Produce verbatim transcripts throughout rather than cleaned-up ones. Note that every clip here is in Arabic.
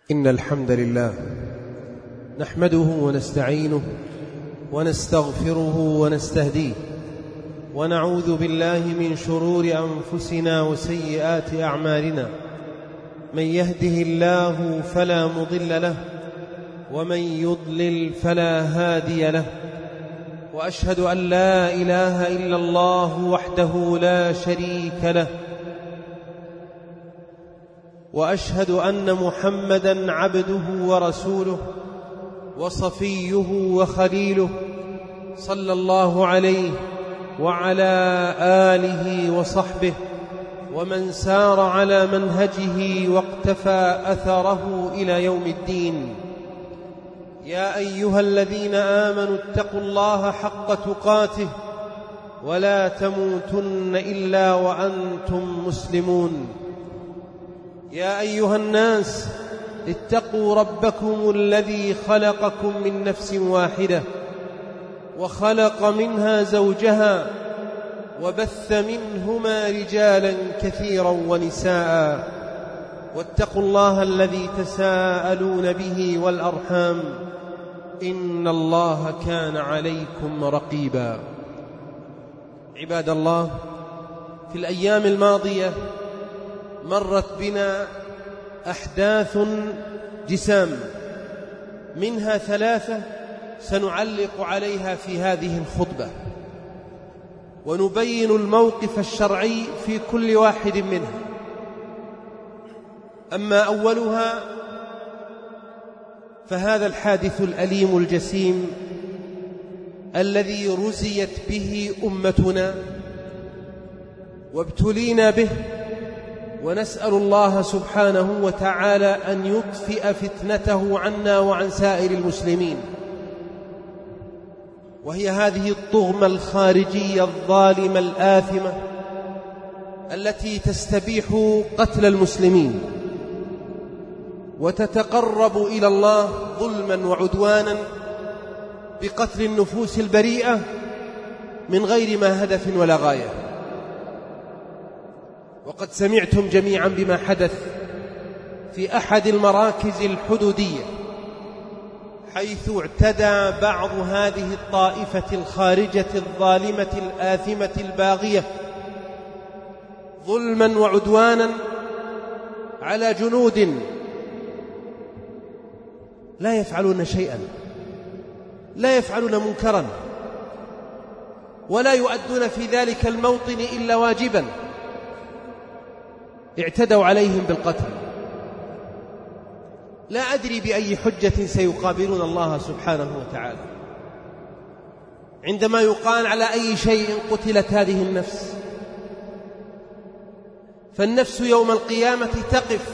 إن الحمد لله نحمده ونستعينه ونستغفره ونستهديه ونعوذ بالله من شرور أنفسنا وسيئات أعمالنا. من يهده الله فلا مضل له ومن يضلل فلا هادي له، وأشهد أن لا إله إلا الله وحده لا شريك له، وأشهد أن محمدًا عبده ورسوله وصفيه وخليله، صلى الله عليه وعلى آله وصحبه ومن سار على منهجه واقتفى أثره إلى يوم الدين. يا أيها الذين آمنوا اتقوا الله حق تقاته ولا تموتن إلا وأنتم مسلمون. يا أيها الناس اتقوا ربكم الذي خلقكم من نفس واحدة وخلق منها زوجها وبث منهما رجالا كثيرا ونساء، واتقوا الله الذي تساءلون به والأرحام إن الله كان عليكم رقيبا. عباد الله، في الأيام الماضية مرت بنا أحداث جسام، منها ثلاثة سنعلق عليها في هذه الخطبة، ونبين الموقف الشرعي في كل واحد منها. أما أولها فهذا الحادث الأليم الجسيم الذي رزيت به أمتنا وابتلينا به، ونسأل الله سبحانه وتعالى أن يطفئ فتنته عنا وعن سائر المسلمين، وهي هذه الطغمة الخارجية الظالمة الآثمة التي تستبيح قتل المسلمين وتتقرب إلى الله ظلما وعدوانا بقتل النفوس البريئة من غير ما هدف ولا غاية. وقد سمعتم جميعا بما حدث في أحد المراكز الحدودية، حيث اعتدى بعض هذه الطائفة الخارجة الظالمة الآثمة الباغية ظلما وعدوانا على جنود لا يفعلون شيئا، لا يفعلون منكرا، ولا يؤدون في ذلك الموطن إلا واجبا. اعتدوا عليهم بالقتل. لا أدري بأي حجة سيقابلون الله سبحانه وتعالى عندما يقال على أي شيء قتلت هذه النفس. فالنفس يوم القيامة تقف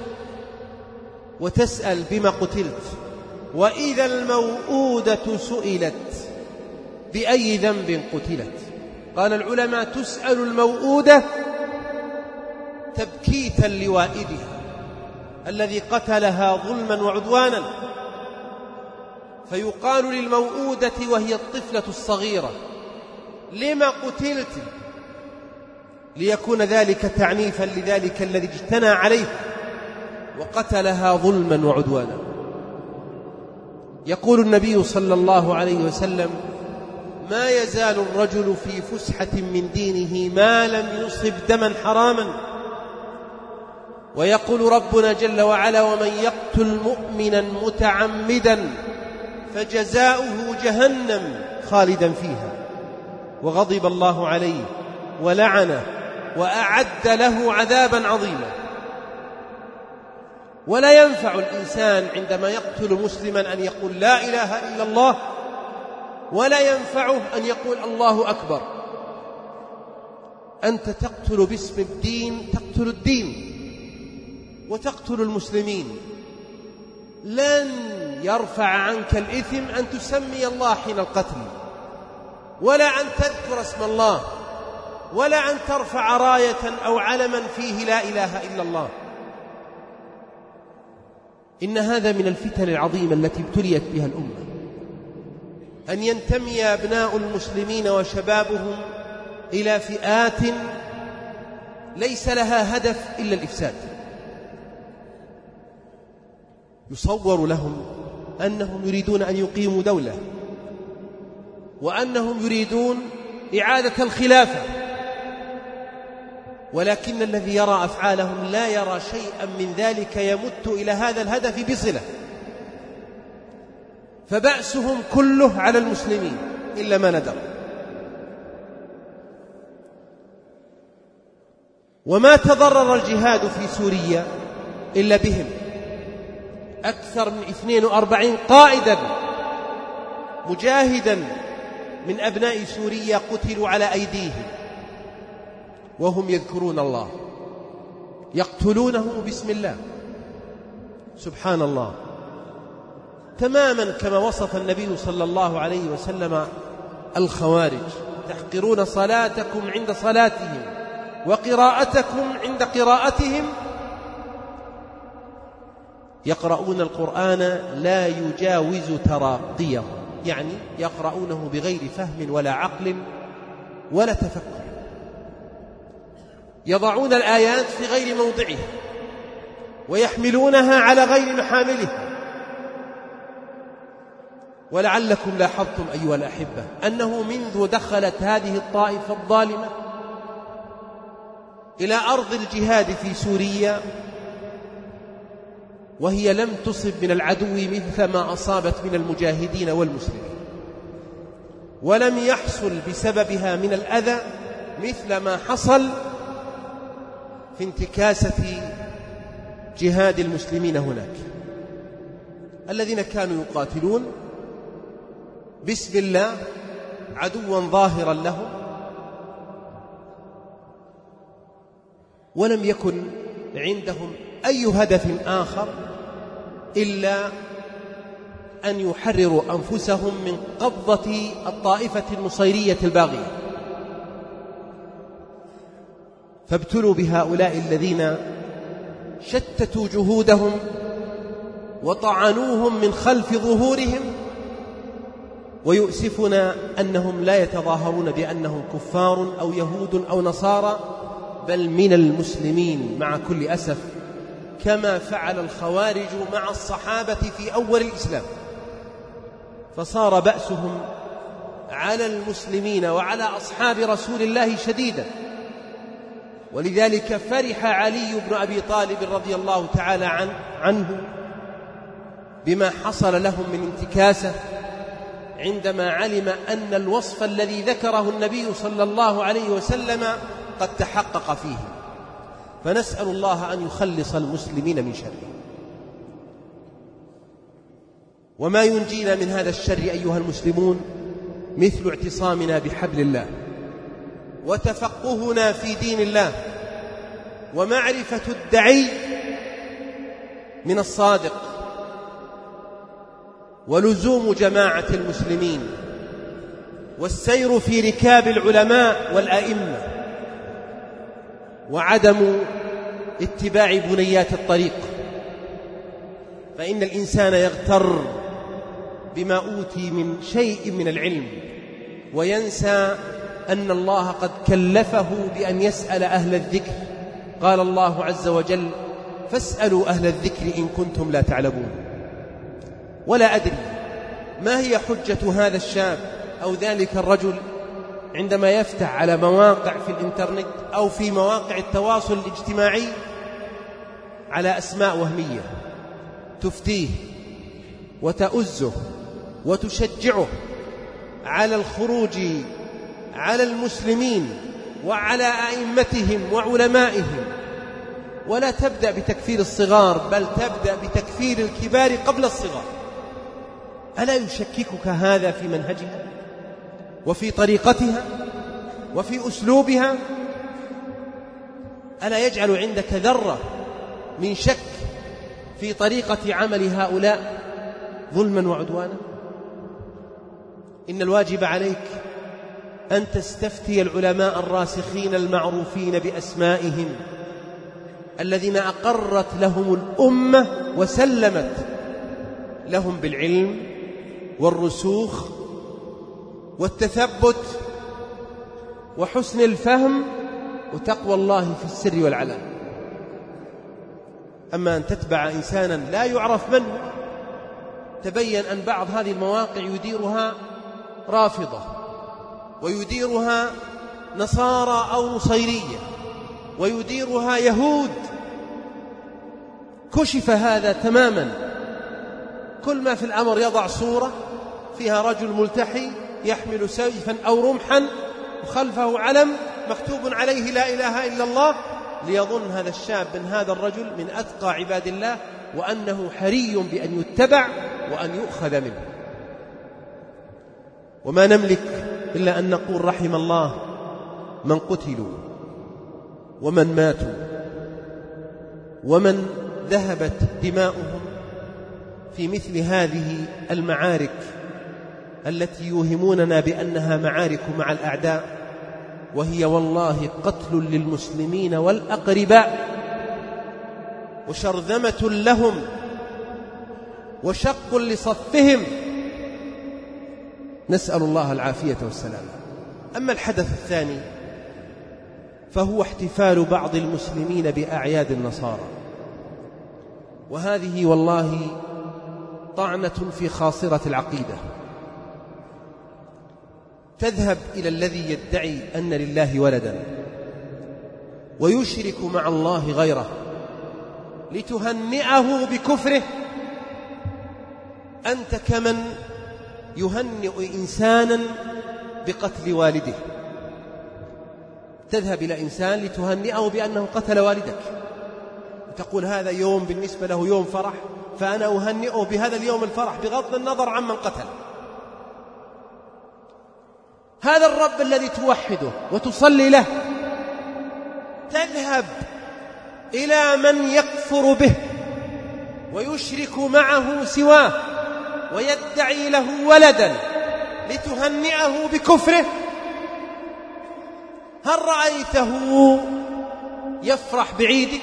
وتسأل بما قتلت، وإذا الموءودة سئلت بأي ذنب قتلت. قال العلماء: تسأل الموءودة تبكيتا لوائدها الذي قتلها ظلما وعدوانا، فيقال للموءودة وهي الطفلة الصغيرة: لما قتلت؟ ليكون ذلك تعنيفا لذلك الذي اجتنى عليه وقتلها ظلما وعدوانا. يقول النبي صلى الله عليه وسلم: ما يزال الرجل في فسحة من دينه ما لم يصب دما حراما. ويقول ربنا جل وعلا: ومن يقتل مؤمنا متعمدا فجزاؤه جهنم خالدا فيها وغضب الله عليه ولعنه وأعد له عذابا عظيما. ولا ينفع الإنسان عندما يقتل مسلما أن يقول لا إله إلا الله، ولا ينفعه أن يقول الله أكبر. أنت تقتل باسم الدين، تقتل الدين وتقتل المسلمين. لن يرفع عنك الإثم أن تسمي الله حين القتل، ولا أن تذكر اسم الله، ولا أن ترفع راية أو علما فيه لا إله إلا الله. إن هذا من الفتن العظيمة التي ابتليت بها الأمة، أن ينتمي أبناء المسلمين وشبابهم إلى فئات ليس لها هدف إلا الإفساد. يصور لهم أنهم يريدون أن يقيموا دولة، وأنهم يريدون إعادة الخلافة، ولكن الذي يرى أفعالهم لا يرى شيئا من ذلك يمت إلى هذا الهدف بصلة، فبأسهم كله على المسلمين إلا ما ندر. وما تضرر الجهاد في سوريا إلا بهم، أكثر من اثنين وأربعين قائدا مجاهدا من أبناء سوريا قتلوا على أيديهم وهم يذكرون الله، يقتلونه باسم الله، سبحان الله، تماما كما وصف النبي صلى الله عليه وسلم الخوارج: تحقرون صلاتكم عند صلاتهم وقراءتكم عند قراءتهم، يقرؤون القرآن لا يجاوز تراقيهم، يعني يقرؤونه بغير فهم ولا عقل ولا تفكر، يضعون الآيات في غير موضعها ويحملونها على غير محاملها. ولعلكم لاحظتم أيها الأحبة أنه منذ دخلت هذه الطائفة الظالمة إلى أرض الجهاد في سوريا وهي لم تصب من العدو مثل ما أصابت من المجاهدين والمسلمين، ولم يحصل بسببها من الأذى مثل ما حصل في انتكاسة جهاد المسلمين هناك، الذين كانوا يقاتلون باسم الله عدوا ظاهرا لهم، ولم يكن عندهم أي هدف آخر إلا أن يحرروا أنفسهم من قبضة الطائفة النصيرية الباغية. فابتلوا بهؤلاء الذين شتتوا جهودهم وطعنوهم من خلف ظهورهم، ويؤسفنا أنهم لا يتظاهرون بأنهم كفار أو يهود أو نصارى، بل من المسلمين مع كل أسف، كما فعل الخوارج مع الصحابة في أول الإسلام، فصار بأسهم على المسلمين وعلى أصحاب رسول الله شديدا. ولذلك فرح علي بن أبي طالب رضي الله تعالى عنه, عنه بما حصل لهم من انتكاسة، عندما علم أن الوصف الذي ذكره النبي صلى الله عليه وسلم قد تحقق فيه، فنسأل الله أن يخلص المسلمين من شره. وما ينجينا من هذا الشر أيها المسلمون مثل اعتصامنا بحبل الله، وتفقهنا في دين الله، ومعرفة الدعي من الصادق، ولزوم جماعة المسلمين، والسير في ركاب العلماء والأئمة، وعدم اتباع بنيات الطريق، فإن الإنسان يغتر بما أوتي من شيء من العلم وينسى أن الله قد كلفه بأن يسأل أهل الذكر. قال الله عز وجل: فاسألوا أهل الذكر إن كنتم لا تعلمون. ولا أدري ما هي حجة هذا الشاب أو ذلك الرجل عندما يفتح على مواقع في الإنترنت أو في مواقع التواصل الاجتماعي على أسماء وهمية تفتيه وتؤزه وتشجعه على الخروج على المسلمين وعلى أئمتهم وعلمائهم، ولا تبدأ بتكفير الصغار بل تبدأ بتكفير الكبار قبل الصغار. ألا يشككك هذا في منهجها وفي طريقتها وفي أسلوبها؟ ألا يجعل عندك ذرة من شك في طريقة عمل هؤلاء ظلما وعدوانا؟ إن الواجب عليك أن تستفتي العلماء الراسخين المعروفين بأسمائهم الذين أقرت لهم الأمة وسلمت لهم بالعلم والرسوخ والتثبت وحسن الفهم وتقوى الله في السر والعلن. أما أن تتبع إنسانا لا يعرف من هو. تبين أن بعض هذه المواقع يديرها رافضة، ويديرها نصارى أو نصيرية، ويديرها يهود. كشف هذا تماما. كل ما في الأمر يضع صورة فيها رجل ملتحي يحمل سيفا أو رمحا وخلفه علم مكتوب عليه لا إله إلا الله، ليظن هذا الشاب من هذا الرجل من أتقى عباد الله، وأنه حري بأن يتبع وأن يؤخذ منه. وما نملك إلا أن نقول رحم الله من قتلوا ومن ماتوا ومن ذهبت دماؤهم في مثل هذه المعارك التي يوهموننا بأنها معارك مع الأعداء، وهي والله قتل للمسلمين والأقرباء وشرذمة لهم وشق لصفهم. نسأل الله العافية والسلامة. أما الحدث الثاني فهو احتفال بعض المسلمين بأعياد النصارى، وهذه والله طعنة في خاصرة العقيدة. تذهب إلى الذي يدعي أن لله ولدا ويشرك مع الله غيره لتهنئه بكفره. أنت كمن يهنئ إنسانا بقتل والده. تذهب إلى إنسان لتهنئه بأنه قتل والدك، تقول هذا يوم بالنسبة له يوم فرح، فأنا أهنئه بهذا اليوم الفرح بغض النظر عمن قتل. هذا الرب الذي توحده وتصلي له تذهب إلى من يكفر به ويشرك معه سواه ويدعي له ولدا لتهنئه بكفره. هل رأيته يفرح بعيدك؟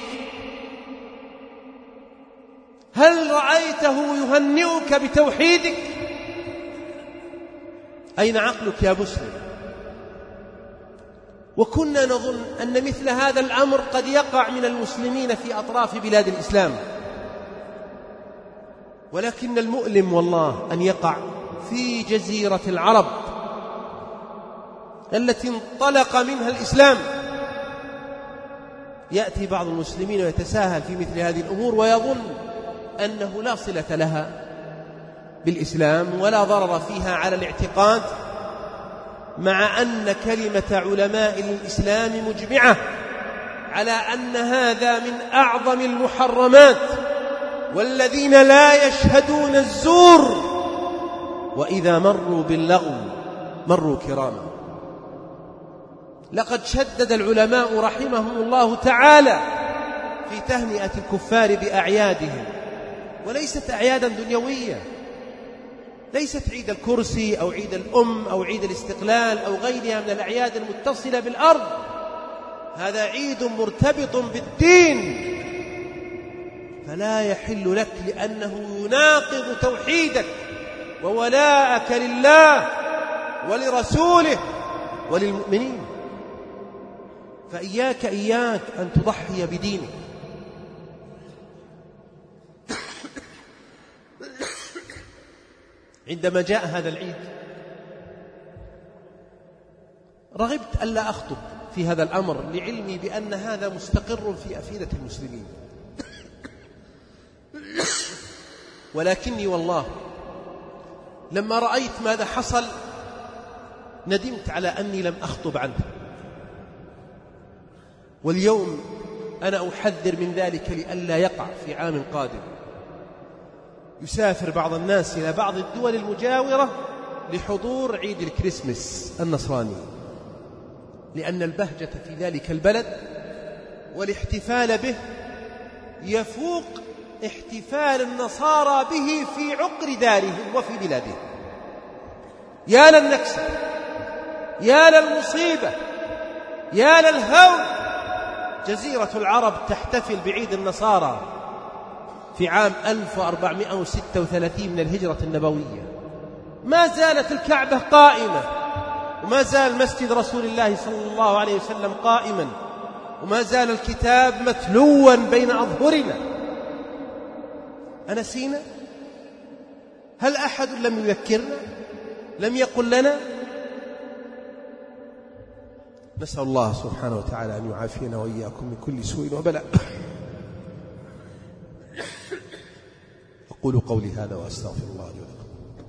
هل رأيته يهنئك بتوحيدك؟ أين عقلك يا مسلم؟ وكنا نظن أن مثل هذا الأمر قد يقع من المسلمين في أطراف بلاد الإسلام، ولكن المؤلم والله أن يقع في جزيرة العرب التي انطلق منها الإسلام. يأتي بعض المسلمين ويتساهل في مثل هذه الأمور ويظن أنه لا صلة لها بالإسلام ولا ضرر فيها على الاعتقاد، مع أن كلمة علماء الإسلام مجمعة على أن هذا من أعظم المحرمات، والذين لا يشهدون الزور وإذا مروا باللغو مروا كراما. لقد شدد العلماء رحمهم الله تعالى في تهنئة الكفار بأعيادهم، وليست أعيادا دنيوية، ليست عيد الكرسي أو عيد الأم أو عيد الاستقلال أو غيرها من الأعياد المتصلة بالأرض. هذا عيد مرتبط بالدين، فلا يحل لك لأنه يناقض توحيدك وولاءك لله ولرسوله وللمؤمنين. فإياك إياك أن تضحي بدينك. عندما جاء هذا العيد رغبت ألا أخطب في هذا الأمر لعلمي بأن هذا مستقر في أفئدة المسلمين، ولكني والله لما رأيت ماذا حصل ندمت على أني لم أخطب عنه. واليوم أنا أحذر من ذلك لئلا يقع في عام قادم. يسافر بعض الناس إلى بعض الدول المجاورة لحضور عيد الكريسماس النصراني، لأن البهجة في ذلك البلد والاحتفال به يفوق احتفال النصارى به في عقر دارهم وفي بلادهم. يا للنكسة، يا للمصيبة، يا للهول. جزيرة العرب تحتفل بعيد النصارى في عام ألف وأربعمائة وستة وثلاثين من الهجرة النبوية. ما زالت الكعبة قائمة، وما زال مسجد رسول الله صلى الله عليه وسلم قائما، وما زال الكتاب متلوا بين أظهرنا، أنسينا؟ هل أحد لم يذكرنا؟ لم يقل لنا؟ نسأل الله سبحانه وتعالى أن يعافينا وإياكم من كل سوء وبلاء. أقول قولي هذا وأستغفر الله لي ولكم.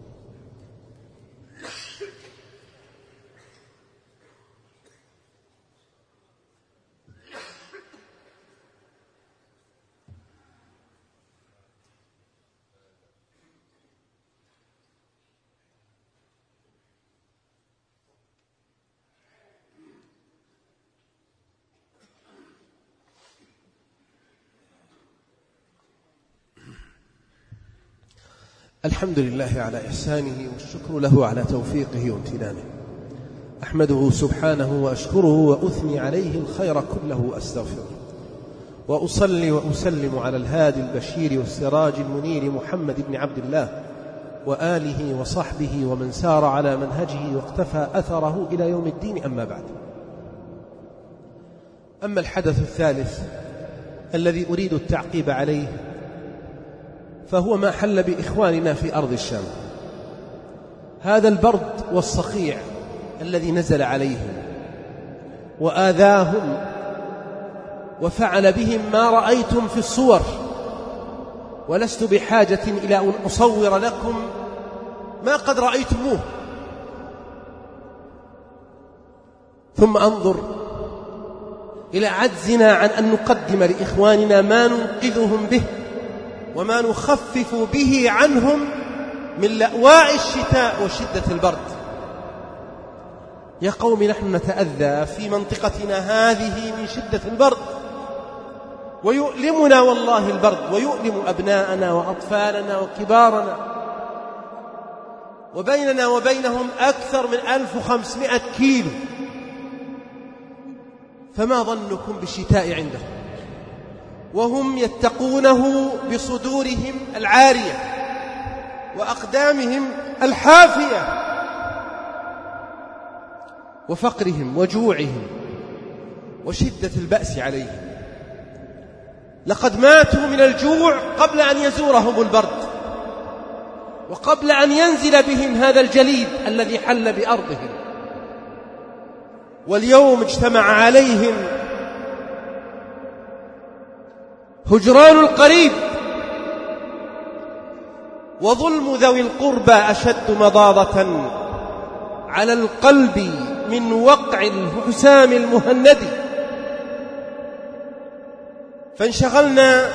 الحمد لله على إحسانه والشكر له على توفيقه وامتنانه. أحمده سبحانه وأشكره وأثني عليه الخير كله وأستغفره، وأصلي وأسلم على الهادي البشير والسراج المنير محمد بن عبد الله وآله وصحبه ومن سار على منهجه واقتفى أثره إلى يوم الدين. أما بعد، أما الحدث الثالث الذي أريد التعقيب عليه فهو ما حل بإخواننا في أرض الشام، هذا البرد والصقيع الذي نزل عليهم وآذاهم وفعل بهم ما رأيتم في الصور، ولست بحاجة إلى أن أصور لكم ما قد رأيتموه. ثم أنظر إلى عجزنا عن أن نقدم لإخواننا ما ننقذهم به وما نخفف به عنهم من لأواء الشتاء وشدة البرد. يا قوم، نحن نتأذى في منطقتنا هذه من شدة البرد، ويؤلمنا والله البرد، ويؤلم أبناءنا وأطفالنا وكبارنا، وبيننا وبينهم أكثر من ألف وخمسمائة كيلو. فما ظنكم بالشتاء عندهم وهم يتقونه بصدورهم العارية وأقدامهم الحافية، وفقرهم وجوعهم وشدة البأس عليهم. لقد ماتوا من الجوع قبل أن يزورهم البرد، وقبل أن ينزل بهم هذا الجليد الذي حل بأرضهم. واليوم اجتمع عليهم هجران القريب، وظلم ذوي القربى أشد مضاضة على القلب من وقع الحسام المهند. فانشغلنا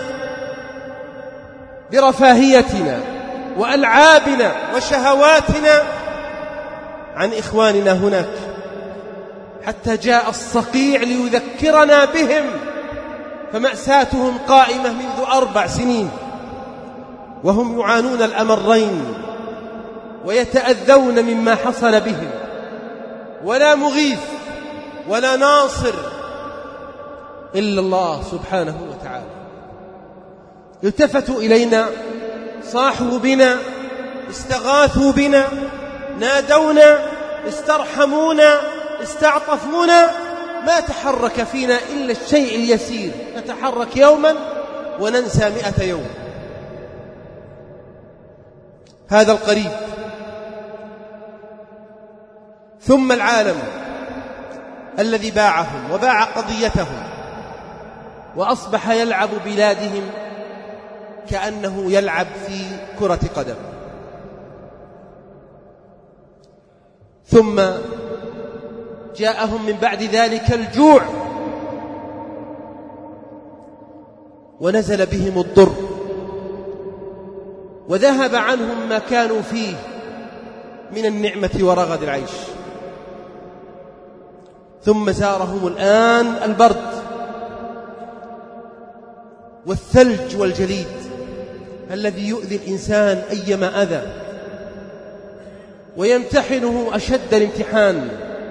برفاهيتنا وألعابنا وشهواتنا عن إخواننا هناك، حتى جاء الصقيع ليذكرنا بهم، فمأساتهم قائمة منذ أربع سنين وهم يعانون الأمرين ويتأذون مما حصل بهم، ولا مغيث ولا ناصر إلا الله سبحانه وتعالى. التفتوا إلينا، صاحوا بنا، استغاثوا بنا، نادونا، استرحمونا، استعطفونا، ما تحرك فينا إلا الشيء اليسير، نتحرك يوما وننسى مئة يوم. هذا القريب، ثم العالم الذي باعهم وباع قضيتهم وأصبح يلعب بلادهم كأنه يلعب في كرة قدم. ثم جاءهم من بعد ذلك الجوع، ونزل بهم الضر، وذهب عنهم ما كانوا فيه من النعمة ورغد العيش. ثم زارهم الآن البرد والثلج والجليد الذي يؤذي الإنسان أيما أذى ويمتحنه أشد الامتحان،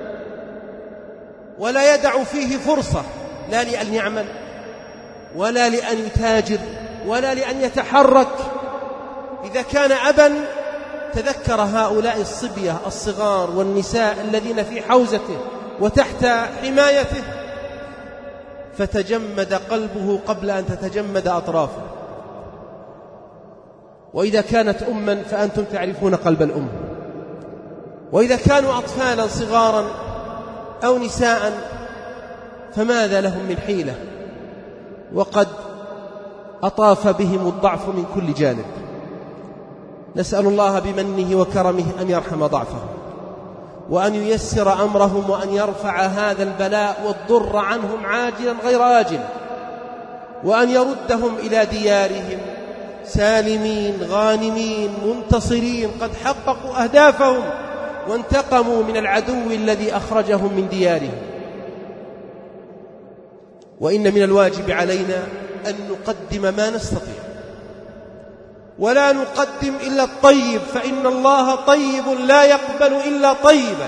ولا يدع فيه فرصة لا لأن يعمل ولا لأن يتاجر ولا لأن يتحرك. إذا كان أبا تذكر هؤلاء الصبية الصغار والنساء الذين في حوزته وتحت حمايته، فتجمد قلبه قبل أن تتجمد أطرافه. وإذا كانت أما فأنتم تعرفون قلب الأم، وإذا كانوا أطفالا صغارا أو نساء فماذا لهم من حيلة وقد أطاف بهم الضعف من كل جانب. نسأل الله بمنه وكرمه أن يرحم ضعفهم وأن ييسر أمرهم وأن يرفع هذا البلاء والضر عنهم عاجلا غير آجل، وأن يردهم إلى ديارهم سالمين غانمين منتصرين قد حققوا أهدافهم وانتقموا من العدو الذي أخرجهم من ديارهم. وإن من الواجب علينا أن نقدم ما نستطيع، ولا نقدم إلا الطيب، فإن الله طيب لا يقبل إلا طيبا.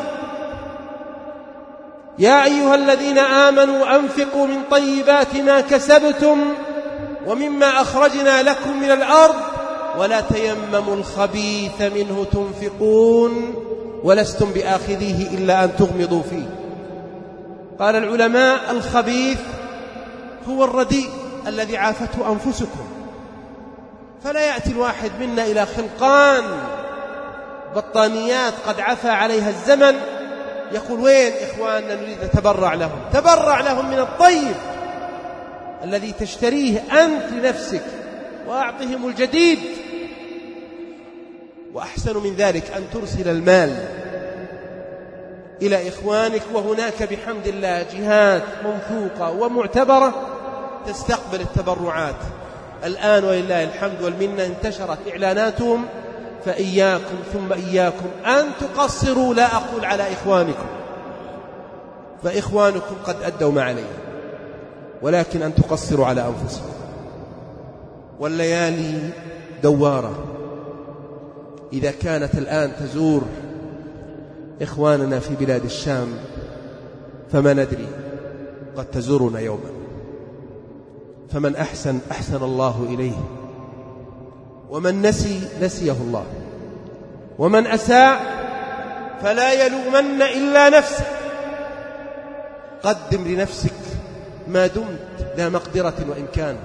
يا أيها الذين آمنوا أنفقوا من طيبات ما كسبتم ومما أخرجنا لكم من الأرض ولا تيمموا الخبيث منه تنفقون ولستم بآخذيه إلا أن تغمضوا فيه. قال العلماء: الخبيث هو الرديء الذي عافته أنفسكم. فلا يأتي الواحد منا إلى خلقان بطانيات قد عفى عليها الزمن يقول: وين إخواننا نريد نتبرع لهم؟ تبرع لهم من الطيب الذي تشتريه أنت لنفسك وأعطهم الجديد. وأحسن من ذلك أن ترسل المال إلى إخوانك، وهناك بحمد الله جهات موثوقة ومعتبرة تستقبل التبرعات الآن ولله الحمد والمنة. انتشرت إعلاناتهم، فإياكم ثم إياكم أن تقصروا، لا أقول على إخوانكم، فإخوانكم قد أدوا ما عليهم، ولكن أن تقصروا على أنفسكم. والليالي دوارة، إذا كانت الآن تزور إخواننا في بلاد الشام فما ندري قد تزورنا يوما. فمن أحسن أحسن الله إليه، ومن نسي نسيه الله، ومن أساء فلا يلومن إلا نفسه. قدم لنفسك ما دمت ذا مقدرة وإمكان،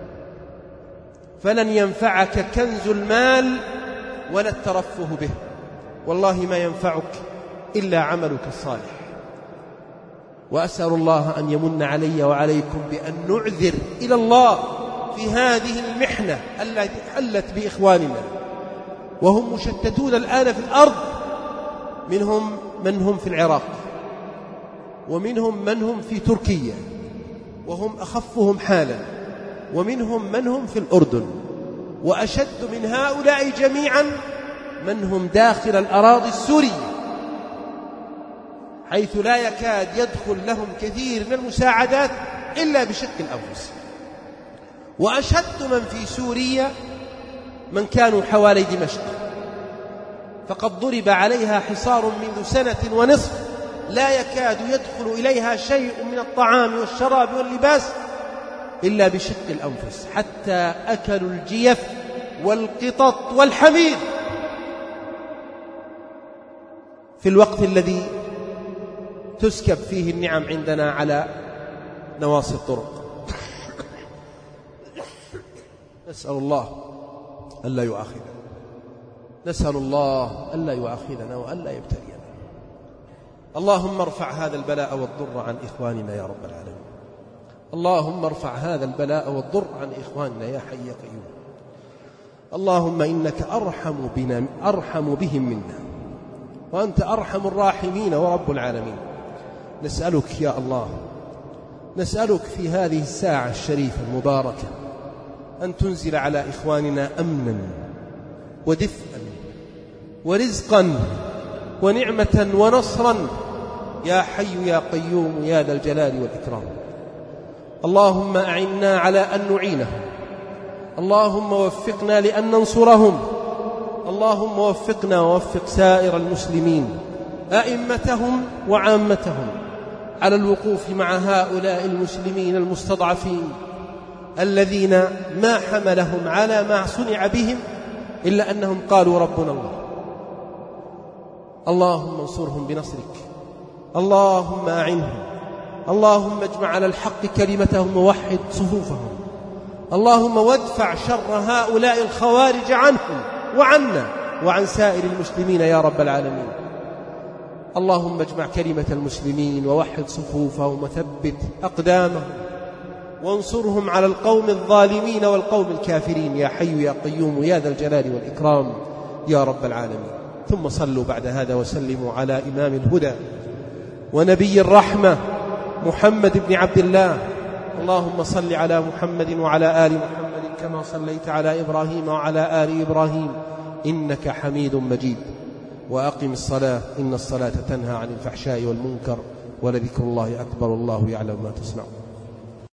فلن ينفعك كنز المال ولا الترفه به، والله ما ينفعك إلا عملك الصالح. وأسأل الله أن يمن علي وعليكم بأن نعذر إلى الله في هذه المحنة التي حلت بإخواننا، وهم مشتتون الآن في الأرض، منهم من هم في العراق، ومنهم من هم في تركيا وهم أخفهم حالا، ومنهم من هم في الأردن، وأشد من هؤلاء جميعا من هم داخل الأراضي السورية، حيث لا يكاد يدخل لهم كثير من المساعدات إلا بشق الأنفس. وأشد من في سوريا من كانوا حوالي دمشق، فقد ضرب عليها حصار منذ سنة ونصف، لا يكاد يدخل إليها شيء من الطعام والشراب واللباس إلا بشق الأنفس، حتى أكلوا الجيف والقطط والحمير في الوقت الذي تسكب فيه النعم عندنا على نواصي الطرق. نسأل الله ألا يؤاخذنا، نسأل الله ألا يؤاخذنا وألا يبتلينا. اللهم ارفع هذا البلاء والضر عن إخواننا يا رب العالمين. اللهم ارفع هذا البلاء والضر عن إخواننا يا حي يا قيوم. اللهم إنك أرحم بنا أرحم بهم منا، وأنت أرحم الراحمين ورب العالمين. نسألك يا الله، نسألك في هذه الساعة الشريفة المباركة أن تنزل على إخواننا أمنا ودفئا ورزقا ونعمة ونصرا يا حي يا قيوم يا ذا الجلال والإكرام. اللهم أعنا على أن نعينهم، اللهم وفقنا لأن ننصرهم، اللهم وفقنا ووفق سائر المسلمين أئمتهم وعامتهم على الوقوف مع هؤلاء المسلمين المستضعفين الذين ما حملهم على ما صنع بهم إلا أنهم قالوا ربنا الله. اللهم انصرهم بنصرك، اللهم أعنهم، اللهم اجمع على الحق كلمتهم ووحد صفوفهم، اللهم وادفع شر هؤلاء الخوارج عنهم وعنا وعن سائر المسلمين يا رب العالمين. اللهم اجمع كلمة المسلمين ووحد صفوفهم وثبت أقدامهم وانصرهم على القوم الظالمين والقوم الكافرين يا حي يا قيوم يا ذا الجلال والإكرام يا رب العالمين. ثم صلوا بعد هذا وسلموا على إمام الهدى ونبي الرحمة محمد بن عبد الله. اللهم صل على محمد وعلى آل محمد كما صليت على إبراهيم وعلى آل إبراهيم إنك حميد مجيد. وأقم الصلاة إن الصلاة تنهى عن الفحشاء والمنكر ولذكر الله أكبر والله يعلم ما تصنعون.